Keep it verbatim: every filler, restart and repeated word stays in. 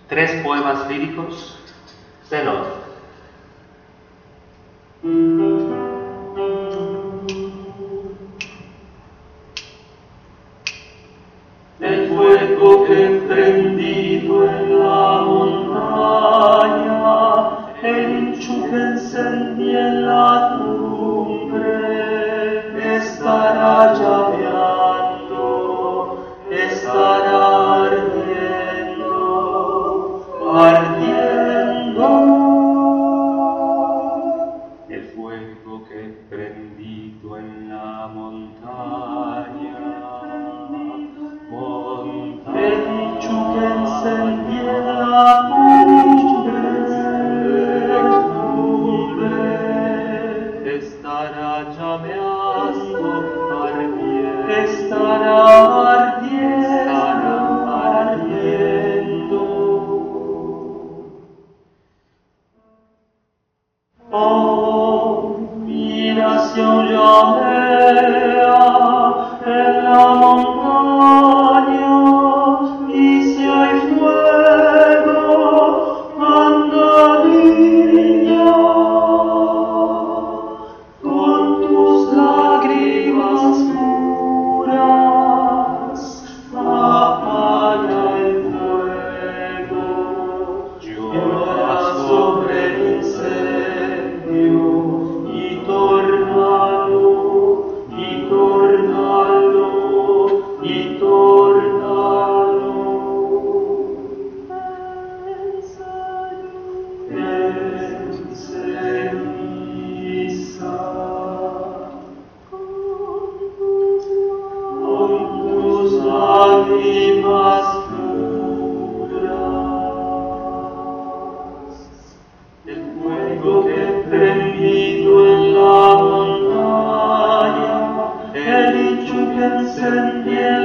Tres poemas líricos de Lot. El fuego que prendido en la montaña, el enchufe encendí en la cumbre, estará llameando, estará ardiendo, ardiendo. El fuego que prendido en la montaña, el bicho que encendí en la cumbre, estará llameando, ardiendo, estará ardiendo, ardiendo. Oh, mira si aún llamea en la montaña, y si hay fuego, anda niña, con tus lágrimas puras, apaga el fuego, llora sobre el incendio, y tórnalo, y tórnalo, y tórnalo en ceniza. Con tus lágrimas puras, el fuego que prendido en la montaña, el bicho que encendí en